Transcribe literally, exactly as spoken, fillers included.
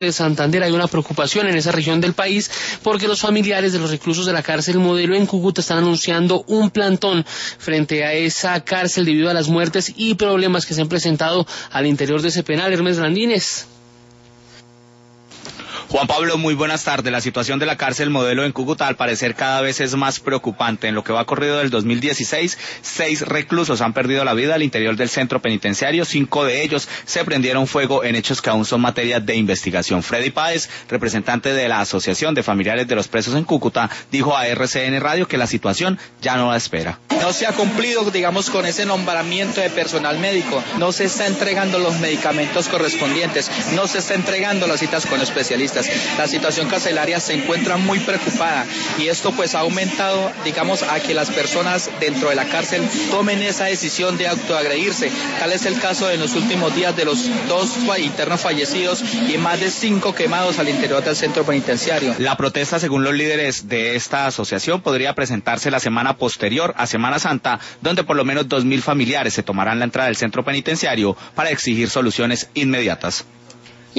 de Santander hay una preocupación en esa región del país porque los familiares de los reclusos de la cárcel Modelo en Cúcuta están anunciando un plantón frente a esa cárcel debido a las muertes y problemas que se han presentado al interior de ese penal. Hermes Landines. Juan Pablo, muy buenas tardes. La situación de la cárcel Modelo en Cúcuta al parecer cada vez es más preocupante. En lo que va corrido del dos mil dieciséis, seis reclusos han perdido la vida al interior del centro penitenciario. Cinco de ellos se prendieron fuego en hechos que aún son materia de investigación. Freddy Páez, representante de la Asociación de Familiares de los Presos en Cúcuta, dijo a R C N Radio que la situación ya no la espera. No se ha cumplido, digamos, con ese nombramiento de personal médico. No se está entregando los medicamentos correspondientes. No se está entregando las citas con especialistas. La situación carcelaria se encuentra muy preocupada y esto pues ha aumentado, digamos, a que las personas dentro de la cárcel tomen esa decisión de autoagredirse. Tal es el caso de los últimos días de los dos internos fallecidos y más de cinco quemados al interior del centro penitenciario. La protesta, según los líderes de esta asociación, podría presentarse la semana posterior a Semana Santa, donde por lo menos dos mil familiares se tomarán la entrada del centro penitenciario para exigir soluciones inmediatas.